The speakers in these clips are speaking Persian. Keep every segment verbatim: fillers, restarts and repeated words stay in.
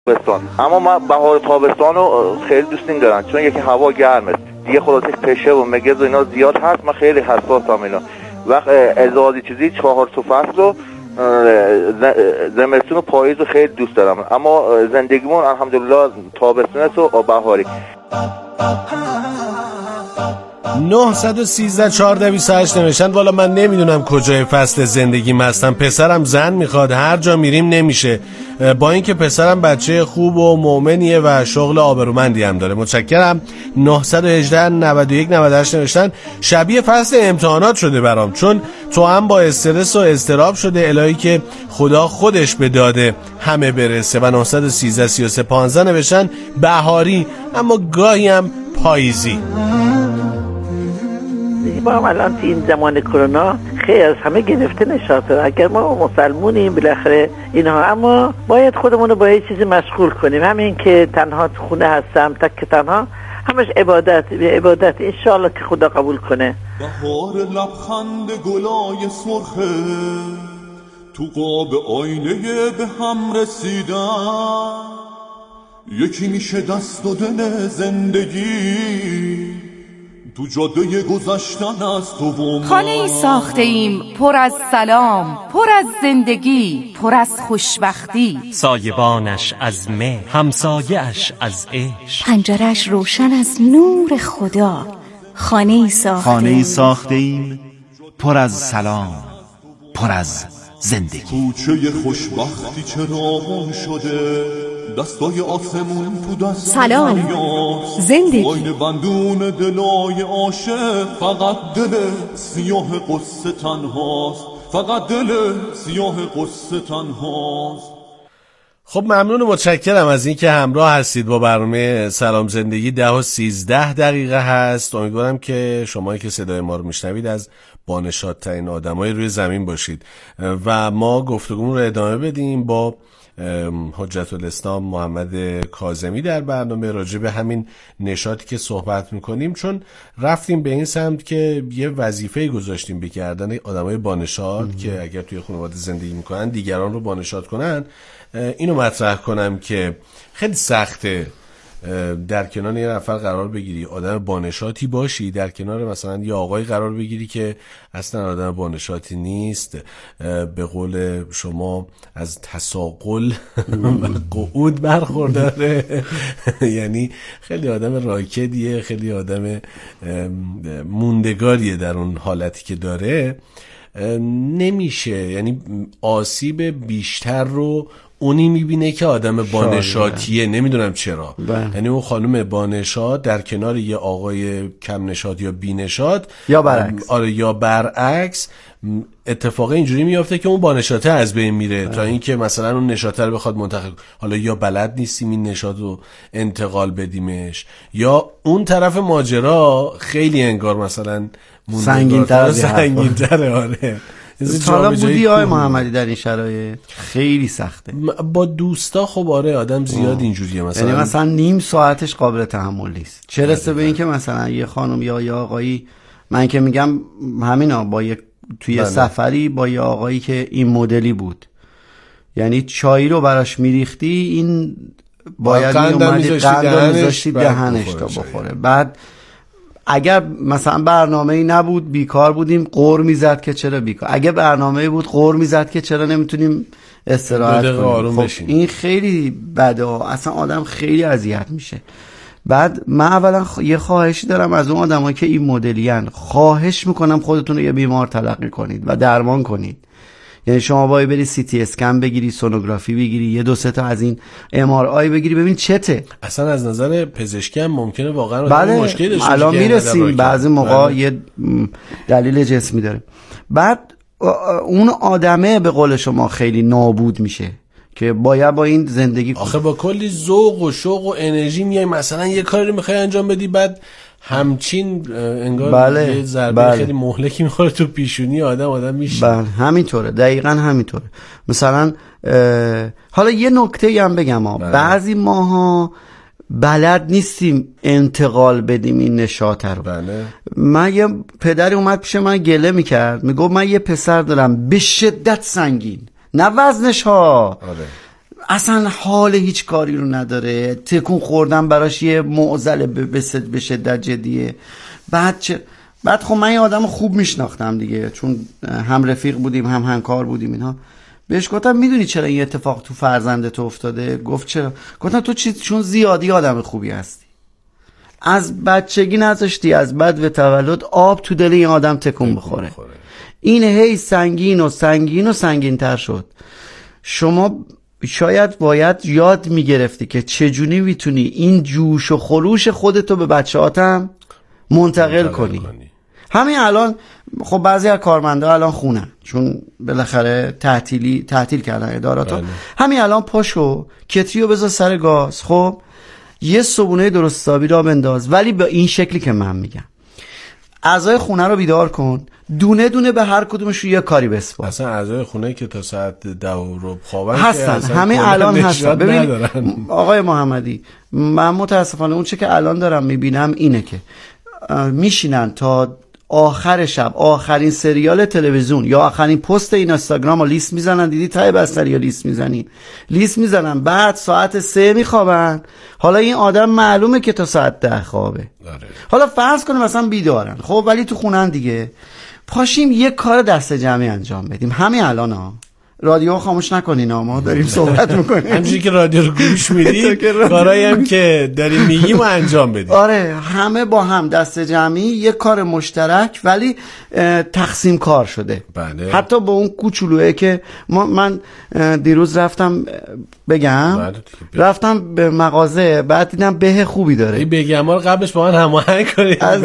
تابستان. اما من بهار تابستان رو خیلی دوست ندارم چون یکی هوا گرمه دیگه، خلاصه پشه و مگز و اینا زیاد هست، من خیلی حساسم اینا. وقت ازادی چیزی چهار تا فصل رو زمستون و پاییز رو خیلی دوست دارم، اما زندگیمون الحمدلله تابستون است و بهاری. نه یک سه چهارده بیست و هشت نوشتن والا من نمیدونم کجای فصل زندگیم هستم، پسرم زن میخواد، هر جا میریم نمیشه، با اینکه پسرم بچه خوب و مؤمنیه و شغل آبرومندی هم داره. متشکرم. نه یک هشت نود و یک نود و هشت نوشتن شبیه فصل امتحانات شده برام، چون تو هم با استرس و اضطراب شده، الهی که خدا خودش به داده همه برسه. و نه یک سه سی و سه پانزده نوشتن بهاری اما گاهی هم پاییزی. ما هم الان تو این زمان کرونا خیلی از همه گرفته نشاطه. اگر ما مسلمونیم بالاخره اینها، اما باید خودمون رو با یه چیزی مشغول کنیم. همین که تنها تو خونه هستم تک تنها، همش عبادت به عبادت، انشاءالله که خدا قبول کنه. بهار لبخند گلای سرخه تو قاب آینه به هم رسیدن، یکی میشه دست و دل زندگی تو جاده گذشتن از تو و من. خانه ای ساخته ایم پر از سلام، پر از زندگی، پر از خوشبختی، سایبانش از مه، همسایه‌اش از عشق، پنجره‌اش روشن از نور خدا. خانه ای ساخته خانه ای ساخته ایم پر از سلام، پر از زندگی. کوچه خوشبختی چراغون شده، دستای آسمون تو دست سلام زندگی. آینه بندون دلای عاشق، فقط دل سیاه قصه تنهاست، فقط دل سیاه قصه تنهاست. خب ممنون و متشکرم از این که همراه هستید با برنامه سلام زندگی. ده و سیزده دقیقه هست. امیدوارم که شمایی که صدای ما رو میشنوید از بانشادترین آدمای روی زمین باشید و ما گفتگومون رو ادامه بدیم با حجت الاسلام محمد کاظمی در برنامه راجع به همین نشاطی که صحبت میکنیم، چون رفتیم به این سمت که یه وظیفه گذاشتیم به کردن آدمای بانشاد که اگر توی خانواده زندگی میکنن دیگران رو بانشاد کنن. اینو مطرح کنم که خیلی سخته در کنار یه نفر قرار بگیری آدم بانشاتی باشی، در کنار مثلا یه آقای قرار بگیری که اصلا آدم بانشاتی نیست، به قول شما از تساقل و قعود برخورداره. یعنی خیلی آدم راکدیه، خیلی آدم موندگاریه در اون حالتی که داره. نمیشه، یعنی آسیب بیشتر رو اونی میبینه که آدم بانشاتیه. نمیدونم چرا. یعنی اون خانم بانشات در کنار یه آقای کم نشاد یا بی نشاد یا برعکس، آره یا برعکس، اتفاقا اینجوری میافته که اون بانشاته از بین میره تا اینکه مثلا اون نشاته رو بخواد منتقل، حالا یا بلد نیستیم این نشاط رو انتقال بدیمش، یا اون طرف ماجرا خیلی انگار مثلا سنگین‌تر سنگین‌تره. آره حالا بودی آقای محمدی در این شرایط خیلی سخته با دوستا. خب آره آدم زیاد اینجوریه، مثلا یعنی مثلا نیم ساعتش قابل تحمل نیست، چه رسه به این که مثلا یه خانم یا یه آقایی، من که میگم همینا، با یه توی بله. سفری با یه آقایی که این مدلی بود، یعنی چای رو براش میریختی این باید میومدی قند میذاشتی دهنش تا بخوره. بعد اگر مثلا برنامه‌ای نبود بیکار بودیم قور میزد که چرا بیکار، اگه برنامه‌ای بود قور میزد که چرا نمیتونیم استراحت کنیم. خب این خیلی بده، اصلا آدم خیلی اذیت میشه. بعد من اولا خ... یه خواهشی دارم از اون آدمایی که این مدلین، خواهش میکنم خودتون رو یه بیمار تلقی کنید و درمان کنید. یعنی شما باید بری سی تی اسکن بگیری، سونوگرافی بگیری، یه دو سه تا از این ام آر آی بگیری، ببین چته. اصلا از نظر پزشکی هم ممکنه واقعا بله. مشکلی داشته باشه. الان میرسیم بعضی موقع بله. یه دلیل جسمی داره. بعد اون آدمه به قول شما خیلی نابود میشه که باید با این زندگی آخه با کلی ذوق و شوق و انرژی میای مثلا یه کاری میخوای انجام بدی، بعد همچین انگار بله. یه ضربه بله. خیلی مهلکی میخوره تو پیشونی آدم آدم میشه. بله همینطوره، دقیقاً همینطوره. مثلا حالا یه نکته هم بگم ها، بله. بعضی ماها بلد نیستیم انتقال بدیم این نشاط رو. بله. من یه پدری اومد پیش من گله میکرد، میگفت من یه پسر دارم به شدت سنگین، نه وزنش ها، آره. اصلا حال هیچ کاری رو نداره، تکون خوردن براش یه معضل به شدت جدیه. بعد چه بعد خب من یه آدم خوب میشناختم دیگه، چون هم رفیق بودیم هم همکار بودیم اینها. بهش گفتم میدونی چرا این اتفاق تو فرزندت افتاده؟ گفت چرا؟ گفتم تو چی؟ چون زیادی آدم خوبی هستی، از بچگی نذاشتی از بعد به تولد آب تو دل این آدم تکون بخوره. بخوره. این هی سنگین و سنگین و سنگین تر شد. شما شاید باید یاد میگرفتی که چجونی میتونی این جوش و خروش خودتو به بچه‌هاتم منتقل کنی. کنی همین الان خب بعضی از کارمندا الان خونن چون بالاخره تعطیلی تعطیل کردن اداراتو. بله. همین الان پاشو کتریو بذار سر گاز، خب یه صبونه درست حسابی را بنداز، ولی به این شکلی که من میگم اعضای خونه رو بیدار کن، دونه دونه به هر کدومش یه کاری بسپار. اصلا اعضای خونه که تا ساعت ده رو خوابن هستن، همه الان هستن. ببین آقای محمدی، من متاسفانه اون چه که الان دارم میبینم اینه که میشینن تا آخر شب آخرین سریال تلویزیون یا آخرین پست این اینستاگرام رو لیست میزنن. دیدی تای بستری یا لیست میزنی لیست میزنن بعد ساعت سه میخوابن. حالا این آدم معلومه که تا ساعت ده خوابه. داره. حالا فرض کنیم مثلا بیدارن، خب ولی تو خونن دیگه. پاشیم یک کار دست جمعی انجام بدیم همین الان ها. رادیو خاموش نکنین، ما داریم صحبت میکنیم. همینجوری که رادیو رو گوش میدیم کارایی هم که داریم میگیم و انجام بدیم. آره همه با هم دست جمعی یک کار مشترک ولی تقسیم کار شده. بله. حتی با اون کوچولوئه که ما من دیروز رفتم بگم بله. رفتم به مغازه بعد دیدم به خوبی داره. این بگم رو قبلش با من هماهنگ کنید. از...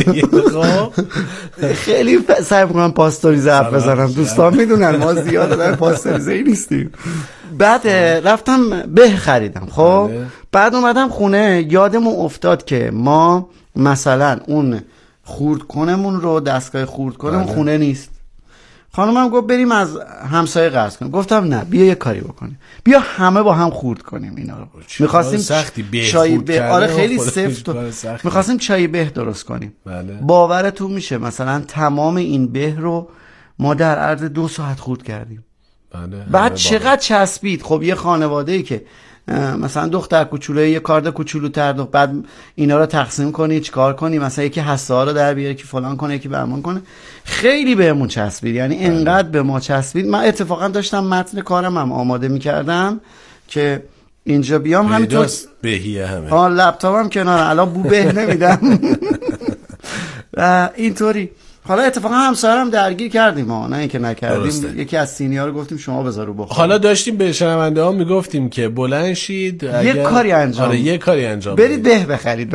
خیلی سعی میکنم پاستوریزه حرف بزنم، دوستان میدونن ما زیاد در پاستوریزه ای نیستیم. بعد رفتم به خریدم، خب بله. بعد اومدم خونه یادمون افتاد که ما مثلا اون خورد کنمون رو دستگاه خورد کنمون بله. خونه نیست. خانمم گفت بریم از همسایه قرض کنیم. گفتم نه بیا یه کاری بکنیم، بیا همه با هم خورد کنیم اینا رو. می‌خواستیم چای به آره خیلی سفت می‌خواستیم چای به درست کنیم. بله. باورتون میشه مثلا تمام این به رو ما در عرض دو ساعت خورد کردیم. بله. بعد چقدر چسبید. خب یه خانواده‌ای که مثلا دختر کوچولوی یه کارد کوچولوتر دو بعد اینا رو تقسیم کنی چیکار کنی، مثلا یکی حسه ها رو در بیاره که فلان کنه یکی بهمان کنه، خیلی بهمون چسبید. یعنی انقدر به ما چسبید. من اتفاقا داشتم متن کارم هم آماده می‌کردم که اینجا بیام همینطور بهیه همه ها لپتاپم کنار الان بو به نمیدم اینطوری. حالا اتفاقا همسایه‌ام درگیر کردیم ها، نه اینکه نکردیم. درسته. یکی از سینی‌ها رو گفتیم شما بذارو بخور. حالا داشتیم به شنونده ها میگفتیم که بلند شید اگر... یه کاری انجام آره یه کاری انجام برید به بخرید.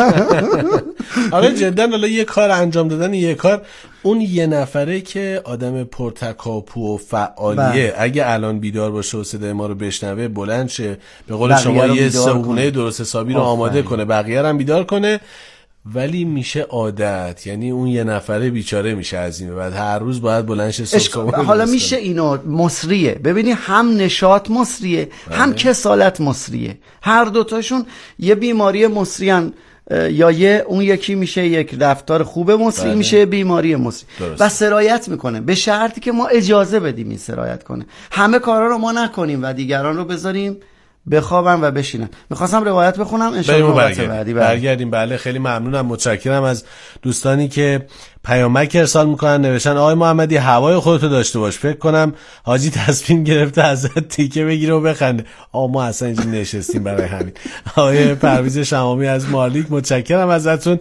آره جدا حالا یه کار انجام دادن یه کار اون یه نفره که آدم پرتکاپو و فعالیه با. اگه الان بیدار باشه و صدای ما رو بشنوه بلند شه به قول شما یه صبحونه درست حسابی رو آماده کنه بقیه رو هم بیدار کنه. ولی میشه عادت، یعنی اون یه نفره بیچاره میشه از این بعد هر روز باید بلند شه صبح. حالا میشه اینو مصریه، ببینی هم نشاط مصریه بله. هم کسالت مصریه، هر دوتاشون یه بیماری مصریان. یا یه اون یکی میشه یک رفتار خوب مصری بله. میشه بیماری مصری درست. و سرایت میکنه به شرطی که ما اجازه بدیم این سرایت کنه. همه کارا رو ما نکنیم و دیگران رو بذاریم بخوابن و بشینن. میخواستم روایت بخونم ان شاء الله برگردیم. بعدی برگردیم. بله خیلی ممنونم، متشکرم از دوستانی که پیامک ارسال میکنن. نوشتن آقای محمدی هوای خودتو داشته باش، فکر کنم حاجی تصمیم گرفته ازت تیکه بگیره و بخنده. آ ما اصلا اینجا نشستیم برای همین. آقای پرویز شمامی از مالیک متشکرم ازتون.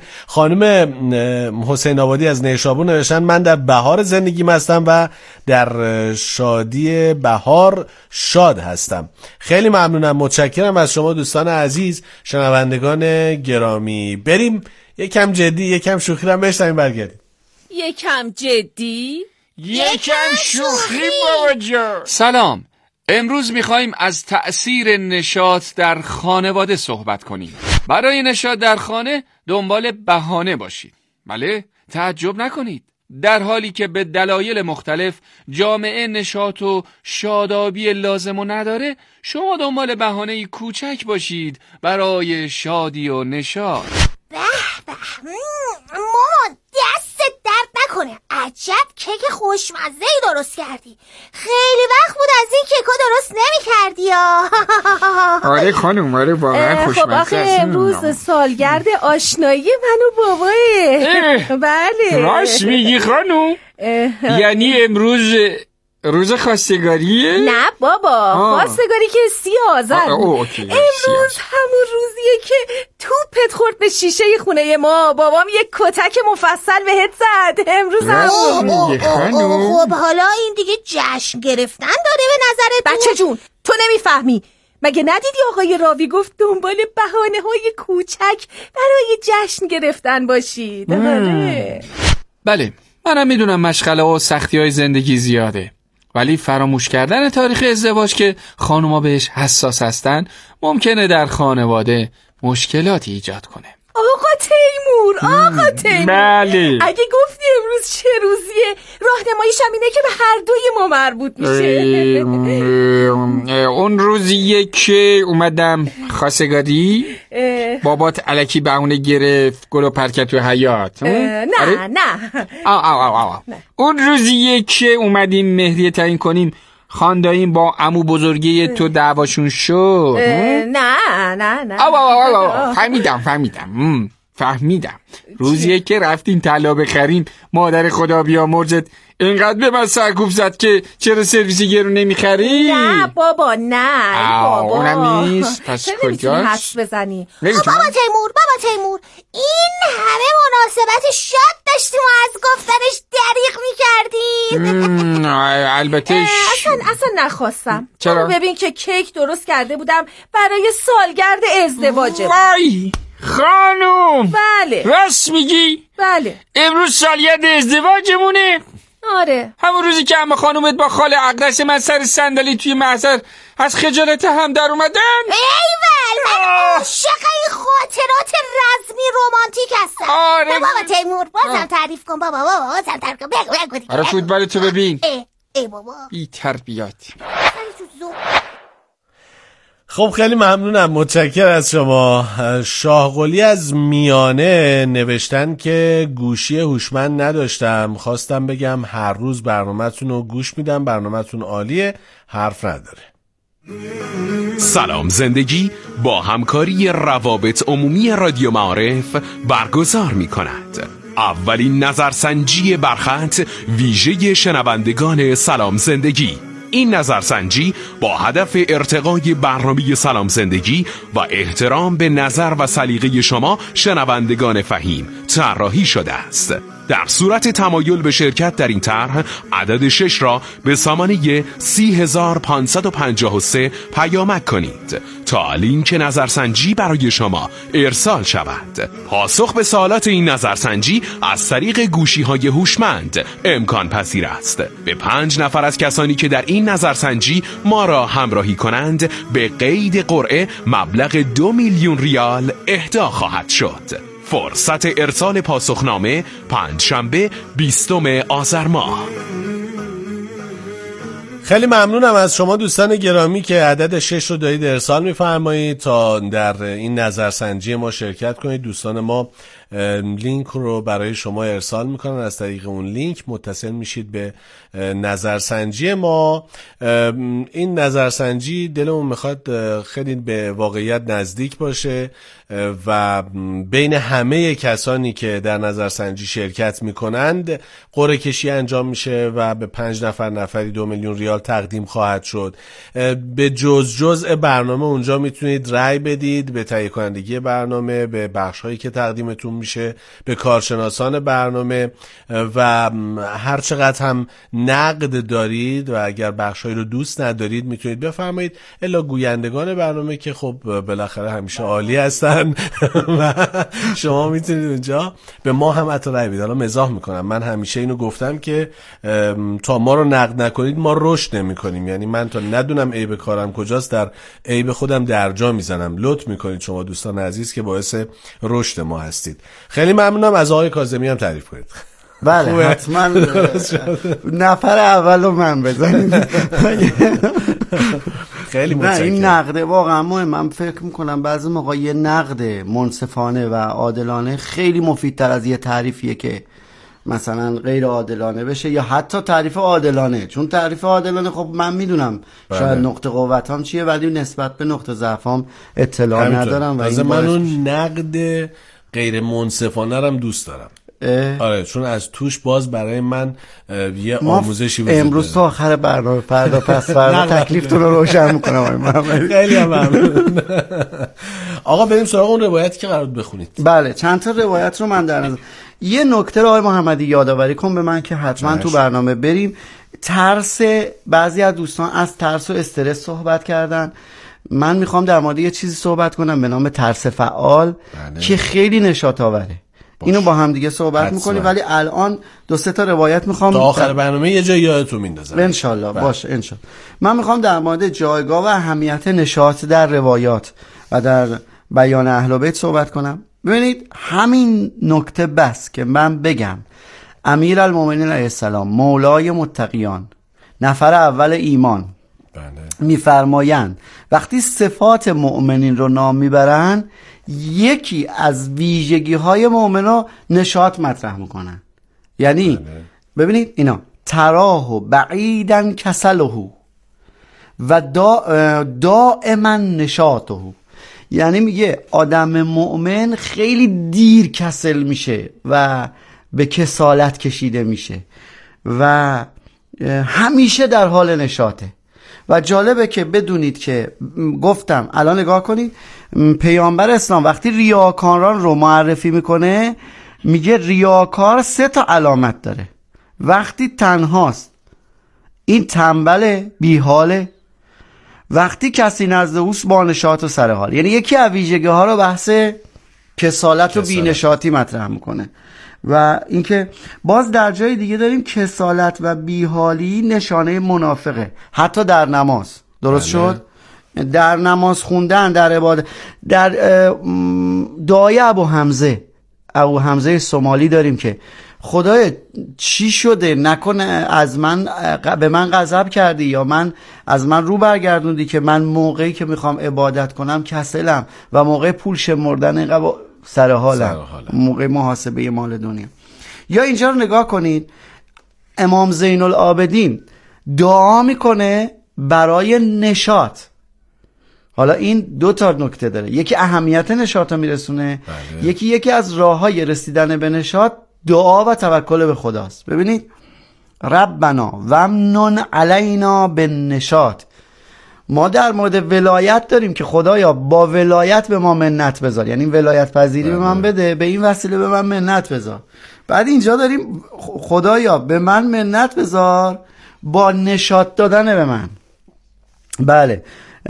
خانم حسین آبادی از نیشابور نوشتن من در بهار زندگیم هستم و در شادی بهار شاد هستم. خیلی ممنونم، متشکرم از شما دوستان عزیز، شنوندگان گرامی. بریم یکم جدی یکم شوخی هم بشنویم برگردیم. یکم جدی یکم شوخی بابا جان. سلام، امروز میخوایم از تأثیر نشاط در خانواده صحبت کنیم. برای نشاط در خانه دنبال بهانه باشید. بله، تعجب نکنید. در حالی که به دلایل مختلف جامعه نشاط و شادابی لازم و نداره، شما دنبال بهانه‌ای کوچک باشید برای شادی و نشاط. به به مامان دستت درد نکنه. عجب کیک خوشمزه‌ای درست کردی. خیلی وقت بود از این کیکا درست نمی‌کردی یا. آره خانم، آره واقعا خوشمزه. خب آخه امروز سالگرد آشنایی من و بابایه. بله راست میگی خانم؟ یعنی امروز روز خواستگاریه؟ نه بابا، خواستگاری که سی آذر بود. امروز همون روزیه که توپت خورد به شیشه خونه ما، بابام یک کتک مفصل بهت زد. امروز همون. خب حالا این دیگه جشن گرفتن داره به نظرت؟ بچه جون تو نمیفهمی. مگه ندیدی آقای راوی گفت دنبال بهانه های کوچک برای جشن گرفتن باشید؟ بله منم میدونم مشغله و سختی های زندگی زیاده، ولی فراموش کردن تاریخ ازدواج که خانوما بهش حساس هستن ممکنه در خانواده مشکلاتی ایجاد کنه. آقا تیمور، آقا تیمور، بله. اگه گفتی امروز چه روزیه، راهنماییش هم اینه که به هر دوی ما مربوط میشه. اون روزیه که اومدم خواستگاری بابات الکی بهونه گرفت گل و پرکت تو حیاط. نه نه آه آه آه آه. اون روزیه که اومدیم مهریه تعیین کنیم خانداییم با عمو بزرگی تو دعواشون شد. نه نه نه آه آه آه آه. فهمیدم فهمیدم فهمیدم روزیه که رفتیم طلا بخریم مادر خدا بیامرزت اینقدر به من سرکوب زد که چرا سرویسی گرون نمیخری؟ نه بابا نه بابا اونم نیست. پس کجاست؟ حس بزنی. بابا تیمور بابا تیمور این همه مناسبت شاد داشتیم و از گفتنش دریغ میکردیم. البته اصلا اصلا نخواستم. چرا؟ ببین که کیک درست کرده بودم برای سالگرد ازدواجم. وای خانوم، بله راست میگی؟ بله امروز سالگرد ازدواجمونه. آره همون روزی که همه خانومت با خاله اقدس من سر صندلی توی محضر از خجالت هم در اومدن. ایول من عاشق این خاطرات رزمی رومانتیک هستم. آره بابا تیمور بازم تعریف کن بابا بابا بازم تعریف کن بگو بگو دیگه. آره فوتبال تو ببین. ای ای بابا بی تربیت. خب خیلی ممنونم، متشکرم از شما. شاهقلی از میانه نوشتن که گوشی هوشمند نداشتم، خواستم بگم هر روز برنامه‌تون رو گوش میدم، برنامه‌تون عالیه، حرف نداره. سلام زندگی با همکاری روابط عمومی رادیو معارف برگزار می کند اولین نظرسنجی برخط ویژه شنوندگان سلام زندگی. این نظرسنجی با هدف ارتقای برنامه سلام زندگی و احترام به نظر و سلیقه شما شنوندگان فهیم طراحی شده است. در صورت تمایل به شرکت در این طرح عدد شش را به سامانه سی هزار و پانصد و پنجاه و سه پیامک کنید تا لینک نظرسنجی برای شما ارسال شود. پاسخ به سوالات این نظرسنجی از طریق گوشی‌های هوشمند امکان پذیر است. به پنج نفر از کسانی که در این نظرسنجی ما را همراهی کنند به قید قرعه مبلغ دو میلیون ریال اهدا خواهد شد. فرصت ارسال پاسخنامه پنجشنبه بیستم آذر ماه. خیلی ممنونم از شما دوستان گرامی که عدد شش رو دارید ارسال می‌فرمایید تا در این نظرسنجی ما شرکت کنید. دوستان ما لینک رو برای شما ارسال میکنن، از طریق اون لینک متصل میشید به نظرسنجی ما. این نظرسنجی دلمون میخواد خیلی به واقعیت نزدیک باشه و بین همه کسانی که در نظرسنجی شرکت میکنند قرعه کشی انجام میشه و به پنج نفر نفری دو میلیون ریال تقدیم خواهد شد. به جز جزء برنامه اونجا میتونید رأی بدید به تهیه کنندگی برنامه، به بخش هایی که تقدیمتون میشه، به کارشناسان برنامه و هر چقدر هم نقد دارید و اگر بخشایی رو دوست ندارید میتونید بفرمایید، الا گویندگان برنامه که خب بالاخره همیشه عالی هستن و شما میتونید اونجا به ما هم حتی رأی بدید. حالا مزاح میکنم، من همیشه اینو گفتم که تا ما رو نقد نکنید ما رشد نمیکنیم، یعنی من تا ندونم عیب کارم کجاست در عیب خودم درجا میزنم. لطف میکنید شما دوستان عزیز که باعث رشد ما هستید. خیلی ممنونم. از آقای کاظمی هم تعریف کنید. بله حتما نفر اولو من بزنید. خیلی نه این نقده واقعا مهم. من فکر میکنم بعضی موقع یه نقد منصفانه و عادلانه خیلی مفیدتر از یه تعریفیه که مثلا غیر عادلانه بشه یا حتی تعریف عادلانه، چون تعریف عادلانه خب من میدونم بله. شاید نقطه قوتام چیه ولی نسبت به نقطه ضعفام اطلاع ندارم و این من اون نقد غیر منصفانه رم دوست دارم. آره چون از توش باز برای من یه آموزشی وجود امروز تا آخر برنامه فردا پس فردا تکلیفتون رو روشن میکنم. خیلی ممنون. آقا بریم سراغ اون روایتی که قرار بخونید. بله چند تا روایت رو من در نظر. یه نکته رو آقای محمدی یادآوری کن به من که حتما تو برنامه بریم. ترس، بعضی از دوستان از ترس و استرس صحبت کردن. من میخوام در مورد یه چیزی صحبت کنم به نام ترس فعال بله. که خیلی نشاط آوره. باش. اینو با هم دیگه صحبت میکنیم ولی الان دو سه تا روایت میخوام تا آخر برنامه یه جای یادتون میندازم ان شاء الله. باشه ان شاء الله. من میخوام در مورد جایگاه و اهمیت نشاط در روایات و در بیان اهل بیت صحبت کنم. ببینید همین نکته بس که من بگم امیرالمومنین علیه السلام مولای متقیان نفر اول ایمان بله. میفرمایند وقتی صفات مؤمنین رو نام میبرن یکی از ویژگی های مؤمنا نشاط مطرح میکنن. یعنی بله. ببینید اینا تراه بعیدن کسله و دا دائما نشاطه، یعنی میگه آدم مؤمن خیلی دیر کسل میشه و به کسالت کشیده میشه و همیشه در حال نشاطه. و جالبه که بدونید که گفتم الان نگاه کنید پیامبر اسلام وقتی ریاکاران رو معرفی میکنه میگه ریاکار سه تا علامت داره. وقتی تنهاست این تنبل بیحاله، وقتی کسی نزد اوست با نشاط و سرحال. یعنی یکی از ویژگی ها رو بحث کسالت و بینشاطی مطرح میکنه. و اینکه باز در جای دیگه داریم کسالت و بیحالی نشانه منافقه حتی در نماز. درست شد؟ در نماز خوندن، در عبادت. در دعای ابو حمزه ابو حمزه سومالی داریم که خدای چی شده نکنه از من به من غضب کردی یا من از من رو برگردوندی که من موقعی که میخوام عبادت کنم کسلم و موقع پول شمردن اینقدر سر حالم، موقع محاسبه مال دنیا. یا اینجا رو نگاه کنید امام زین العابدین دعا میکنه برای نشاط. حالا این دو تا نکته داره، یکی اهمیت نشاط رو میرسونه بله. یکی یکی از راههای رسیدن به نشاط دعا و توکل به خداست. ببینید ربنا ومنن علینا بالنشاط. ما در مورد ولایت داریم که خدایا با ولایت به ما منت بذار، یعنی ولایت پذیری به من بده، به این وسیله به من منت بذار. بعد اینجا داریم خدایا به من منت بذار با نشاط دادن به من. بله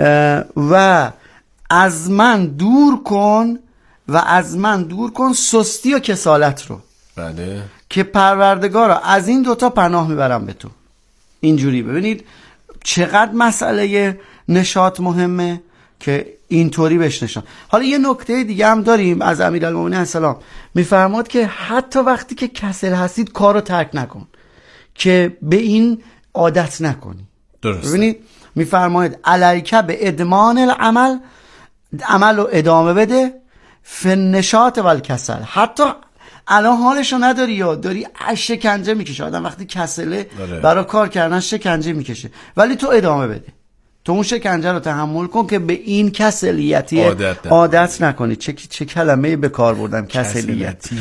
و از من دور کن و از من دور کن سستی و کسالت رو. بله که پروردگارا از این دوتا پناه میبرم به تو. اینجوری ببینید چقدر مسئله نشاط مهمه که اینطوری بهش نشان. حالا یه نکته دیگه هم داریم از امیرالمومنین السلام، میفرماد که حتی وقتی که کسل هستید کارو ترک نکن، که به این عادت نکنی. درسته. ببینید میفرماید علیک به ادمان العمل، عمل رو ادامه بده، فنشاط و الکسل. حتی الان حالشو نداری یا داری شکنجه میکشه. آدم وقتی کسله برای کار کردن شکنجه میکشه، ولی تو ادامه بده، تو اون شکنجه رو تحمل کن که به این کسلیتی عادت, عادت نکنی. چه چه کلمه به کار بردم، کسلیتی.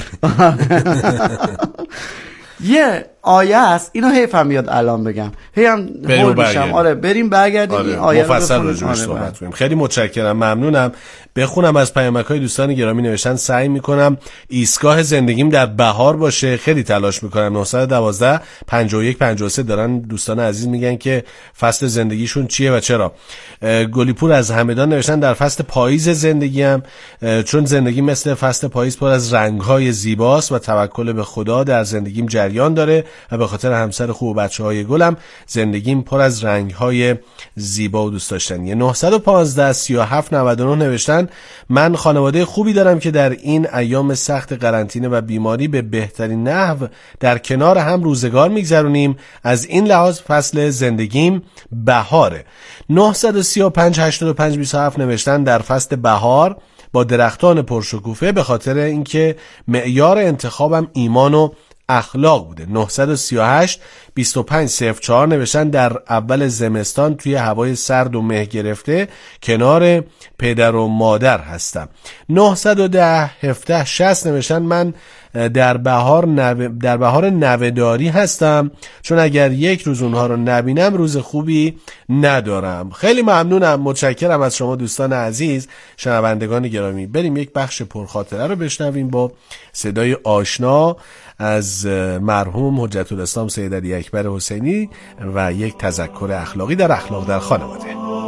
یه آیه است، اینو حیف هم بیاد الان بگم، هی هم هول میشم. آره بریم برگردیم آره. این آیه مفصل رو راجعش صحبت کنیم. خیلی متشکرم، ممنونم. بخونم از پیامک‌های دوستان گرامی. نوشتن سعی میکنم ایستگاه زندگیم در بهار باشه، خیلی تلاش میکنم. نه یک دو پنج یک پنج سه دارن دوستان عزیز میگن که فصل زندگیشون چیه و چرا. گلیپور از همدان نوشتن در فصل پاییز زندگیم، چون زندگی مثل فصل پاییز پر از رنگ‌های زیباست و توکل به خدا در زندگیم جریان داره و به خاطر همسر خوب و بچه‌های گلم زندگیم پر از رنگ‌های زیبا و دوست داشتنیه. نه یک پنج سه هفت نه نه نوشتن من خانواده خوبی دارم که در این ایام سخت قرنطینه و بیماری به بهترین نحو در کنار هم روزگار میگذرونیم. از این لحاظ فصل زندگیم بهاره. نه سه پنج هشت پنج دو هفت نوشتن در فصل بهار با درختان پرشکوفه به خاطر اینکه معیار انتخابم ایمان و اخلاق بوده. نهصد و سی و هشت بیست و پنج صفر چهار نوشتن در اول زمستان توی هوای سرد و مه گرفته کنار پدر و مادر هستم. نهصد و ده هفده شصت نوشتن من در بهار نو... در بهار نوه‌داری هستم، چون اگر یک روز اونها رو نبینم روز خوبی ندارم. خیلی ممنونم، متشکرم از شما دوستان عزیز، شنوندگان گرامی. بریم یک بخش پرخاطره رو بشنویم با صدای آشنا از مرحوم حجت الاسلام سید علی اکبر حسینی و یک تذکر اخلاقی در اخلاق در خانواده.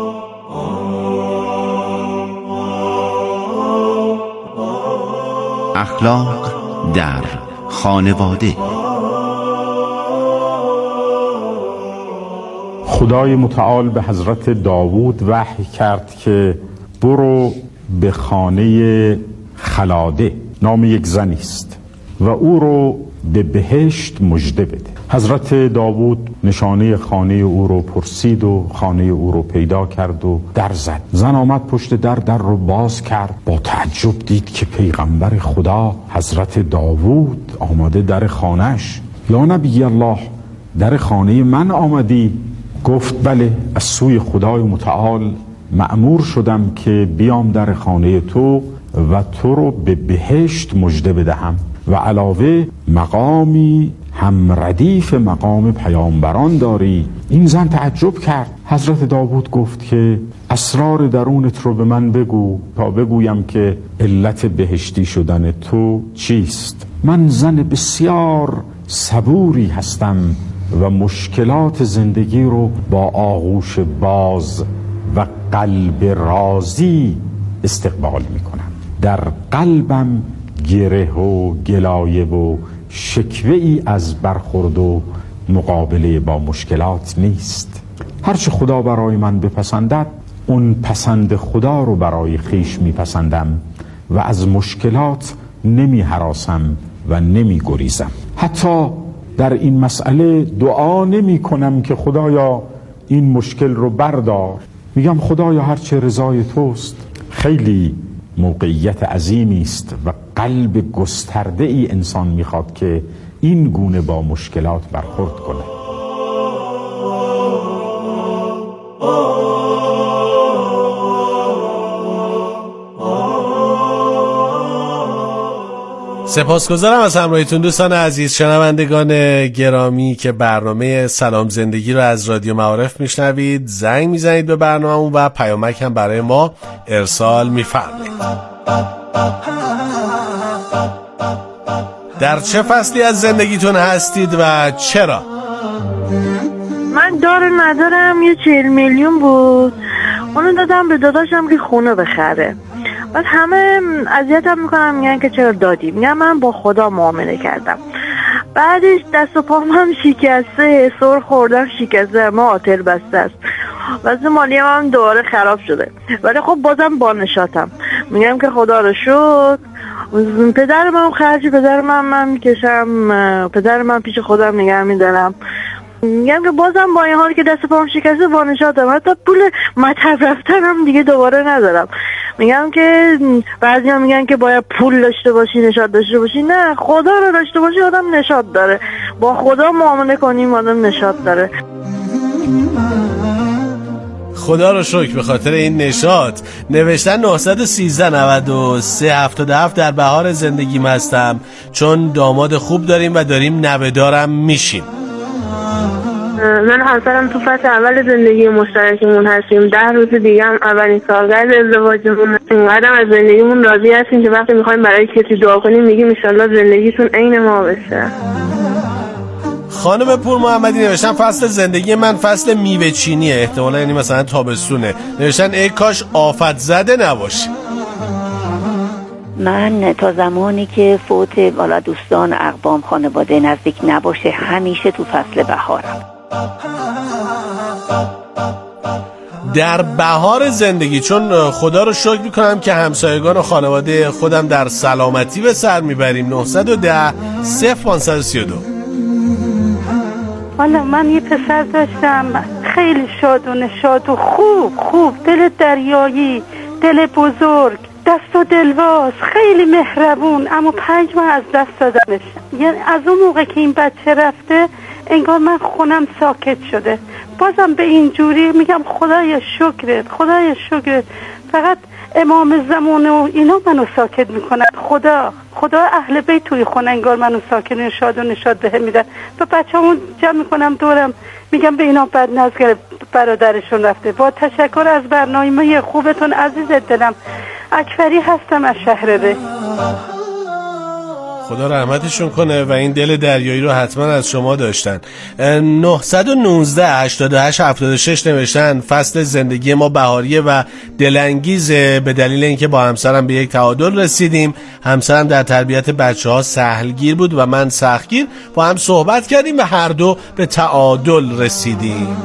اخلاق در خانواده. خدای متعال به حضرت داوود وحی کرد که برو به خانه خلاده، نام یک زنی است، و او رو به بهشت مژده بده. حضرت داوود نشانه خانه او رو پرسید و خانه او رو پیدا کرد و در زد. زن آمد پشت در در رو باز کرد، با تعجب دید که پیغمبر خدا حضرت داوود آمده در خانهش. یا نبی الله، در خانه من آمدی؟ گفت بله، از سوی خدای متعال مأمور شدم که بیام در خانه تو و تو رو به بهشت مژده بدهم و علاوه مقامی هم ردیف مقام پیامبران داری. این زن تعجب کرد. حضرت داوود گفت که اسرار درونت رو به من بگو تا بگویم که علت بهشتی شدن تو چیست. من زن بسیار صبوری هستم و مشکلات زندگی رو با آغوش باز و قلب راضی استقبال میکنم. در قلبم گره و گلایه و شکوه ای از برخورد و مقابله با مشکلات نیست. هرچه خدا برای من بپسندد اون پسند خدا رو برای خیش میپسندم و از مشکلات نمی هراسم و نمی گریزم. حتی در این مسئله دعا نمی کنم که خدایا این مشکل رو بردار، میگم خدایا هرچه رضای توست. خیلی موقعیت عظیمی است و قلب گسترده ای انسان میخواد که این گونه با مشکلات برخورد کنه. سپاسگزارم از همراهیتون دوستان عزیز، شنوندگان گرامی که برنامه سلام زندگی رو از رادیو معارف میشنوید. زنگ میزنید به برنامه و پیامک هم برای ما ارسال میفرمایید. در چه فصلی از زندگیتون هستید و چرا؟ من دار ندارم، یه چهل میلیون بود، اونو دادم به داداشم که خونه بخره. بعد همه اذیتم میکنم، میگن که چرا دادی؟ میگم من با خدا معامله کردم. بعدش دست و پام هم شکسته، سر خوردم شکسته، ما آتل بسته است، واسه مالی هم دوباره خراب شده، ولی خب بازم با نشاتم. میگم که خدا رو شکر، پدر من خرج پدر من من میکشم، پدر من پیش خودم نگه میدارم. میگم که بازم با این حالی که دست پام شکسته با نشاتم، حتی پول مطب رفتنم دیگه دوباره ندارم. میگم که بعضی ها میگن که باید پول داشته باشی، نشاط داشته باشی. نه، خدا رو داشته باشی آدم نشاط داره، با خدا معامله کنیم آدم نشاط داره. خدا رو شکر به خاطر این نشاط. نوشتن نهصد و سیزده نود و سه هفتاد و هفت در بهار زندگیم هستم، چون داماد خوب داریم و داریم نوه‌دارم میشیم. من همسرم تو فصل اول زندگی مشترکمون هستیم. ده روز دیگه هم اولین سالگرد ازدواجمون. اینقدر از زندگیمون راضی هستیم که وقتی میخوایم برای کسی دعا کنیم میگیم انشالله زندگیتون عین ما بشه. خانم پور محمدی نوشتن فصل زندگی من فصل میوه چینیه، احتمالا یعنی مثلا تابستونه. نوشتن ای کاش آفت زده نباشه. من تا زمانی که فوت والا دوستان اقوام خانواده نزدیک نباشه همیشه تو فصل بهارم. در بهار زندگی، چون خدا رو شکر میکنم که همسایگان و خانواده خودم در سلامتی به سر میبریم. نهصد و ده صفر پانصد و سی و دو. حالا من یه پسر داشتم خیلی شاد و نشاط و خوب خوب، دل دریایی، دل بزرگ، دست و دلواز، خیلی مهربون، اما پنج ماه از دست دادمش. یعنی از اون موقع که این بچه رفته انگار من خونم ساکت شده. بازم به این جوری میگم خدای شکرت، خدای شکرت. فقط امام زمان و اینا منو ساکت میکنن. خدا خدا اهل بیت توی خونه انگار منو ساکت و شاد و نشاد به میدن. و بچه‌مون جمع میکنم دورم میگم به اینا بد نظر برادرشون رفته. با تشکر از برنامه خوبتون عزیز دلم. اکبری هستم از شهر ره. خدا رحمتشون کنه و این دل دریایی رو حتما از شما داشتن. نه یک نه هشت هشت هفت شش نوشتن فصل زندگی ما بهاریه و دلانگیزه به دلیل اینکه با همسرم به یک تعادل رسیدیم. همسرم در تربیت بچه‌ها سهلگیر بود و من سختگیر. با هم صحبت کردیم و هر دو به تعادل رسیدیم.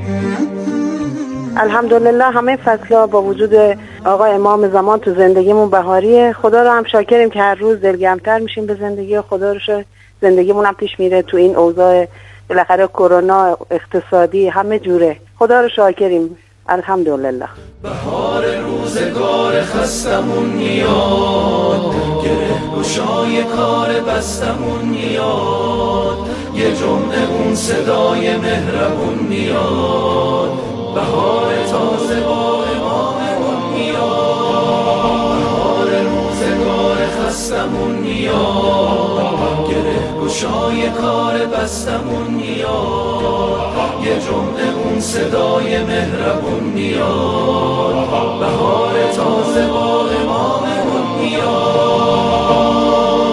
الحمدلله همه فصل‌ها با وجود آقا امام زمان تو زندگیمون بهاریه. خدا رو هم شاکریم که هر روز دلگرم‌تر میشیم به زندگی و خدا رو شکر زندگیمون هم پیش میره تو این اوضاع بالاخره کرونا اقتصادی همه جوره. خدا رو شاکریم الحمدلله. بهار روزگار خستمون میاد، گره گشای کار بستمون میاد، یه جمعه اون صدای مهربون میاد، بهار تازه با اماممون میاد، بهار روزگار خستمون میاد، گره گشای کار بستمون میاد، یه جمعه اون صدای مهربون میاد، بهار تازه با اماممون میاد.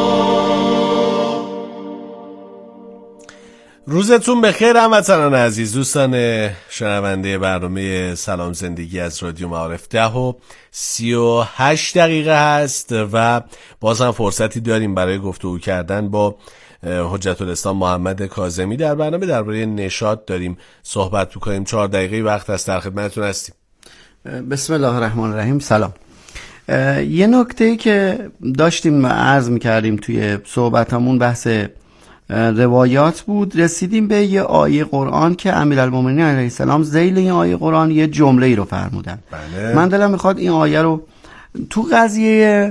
روزتون بخیر هموطنان عزیز، دوستان شنونده برنامه سلام زندگی از رادیو معارف. ده و سی و هشت دقیقه هست و بازم فرصتی داریم برای گفتگو کردن با حجت الاسلام محمد کاظمی. در برنامه درباره نشاط داریم صحبت می‌کنیم. چهار دقیقه وقت است، در خدمتتون هستیم. بسم الله الرحمن الرحیم. سلام. یه نکته‌ای که داشتیم عرض می‌کردیم توی صحبتمون بحث روایات بود. رسیدیم به یه آیه قرآن که امیرالمومنین علیه السلام ذیل این آیه قرآن یه جمله ای رو فرمودن. بله. من دلم میخواد این آیه رو تو قضیه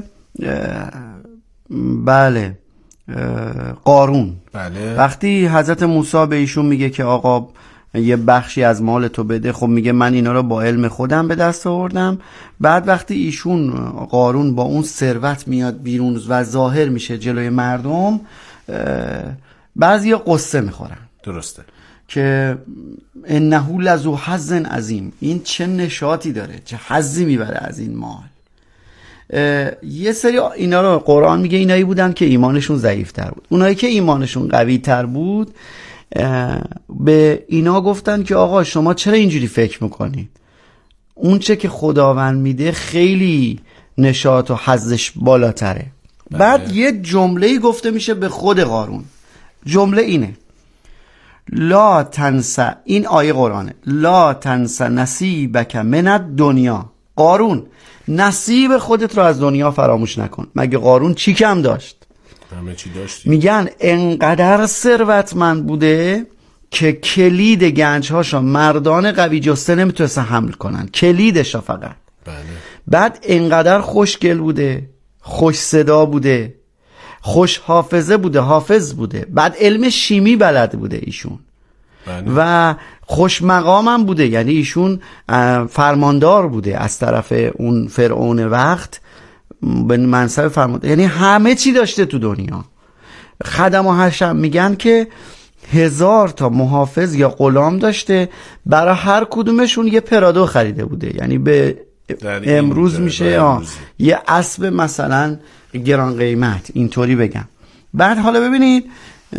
بله قارون، بله. وقتی حضرت موسی به ایشون میگه که آقا یه بخشی از مال تو بده، خب میگه من اینا رو با علم خودم به دست آوردم. بعد وقتی ایشون قارون با اون ثروت میاد بیرون و ظاهر میشه جلوی مردم، بعضی قصه میخورن. درسته که انه لذو حظ عظیم، این چه نشاطی داره، چه حظی میبره از این مال. یه سری اینا رو قرآن میگه اینایی بودن که ایمانشون ضعیفتر بود. اونایی که ایمانشون قوی تر بود به اینا گفتن که آقا شما چرا اینجوری فکر میکنید؟ اون چه که خداوند میده خیلی نشاط و حظش بالاتره. بله. بعد یه جمله‌ای گفته میشه به خود قارون. جمله اینه: لا تنسا، این آیه قرآنه، لا تنسا نصیبک من الدنیا. قارون نصیب خودت رو از دنیا فراموش نکن. مگه قارون چی کم داشت؟ همه چی داشتی. میگن انقدر ثروتمند بوده که کلید گنجهاشو مردان قوی جسته نمیتونستن حمل کنن، کلیدشو فقط. بله. بعد انقدر خوشگل بوده، خوش صدا بوده، خوش حافظه بوده، حافظ بوده، بعد علم شیمی بلد بوده ایشون. بله. و خوش مقام هم بوده، یعنی ایشون فرماندار بوده از طرف اون فرعون وقت به منصب فرماندار، یعنی همه چی داشته تو دنیا. خدم و حشم میگن که هزار تا محافظ یا غلام داشته، برای هر کدومشون یه پرادو خریده بوده، یعنی به امروز میشه آه یه اسب مثلا گران قیمت، اینطوری بگم. بعد حالا ببینید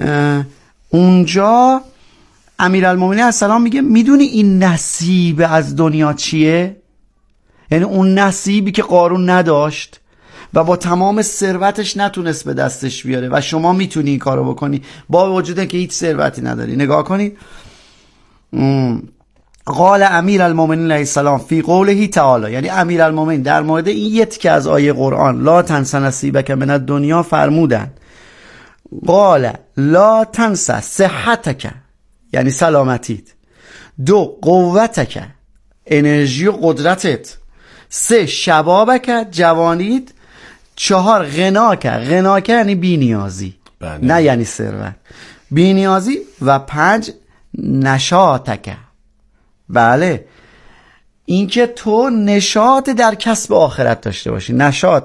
اونجا امیرالمومنین السلام میگه میدونی این نصیب از دنیا چیه؟ یعنی اون نصیبی که قارون نداشت و با تمام ثروتش نتونست به دستش بیاره و شما میتونی این کارو بکنی با وجود که هیچ ثروتی نداری. نگاه کنید، قال امیرالمومنین علیه السلام فی قوله تعالی، یعنی امیرالمومنین در مورد این یه تیکه از آیه قرآن لا تنس نصیبک من الدنیا فرمودن قال لا تنس صحتک، یعنی سلامتیت، دو قوتک، انرژی و قدرتت، سه شبابک جوانید، چهار غناک غناک یعنی بی‌نیازی بله. نه یعنی ثروت، بی‌نیازی، و پنج نشاطک. بله اینکه تو نشاط در کسب آخرت داشته باشی. نشاط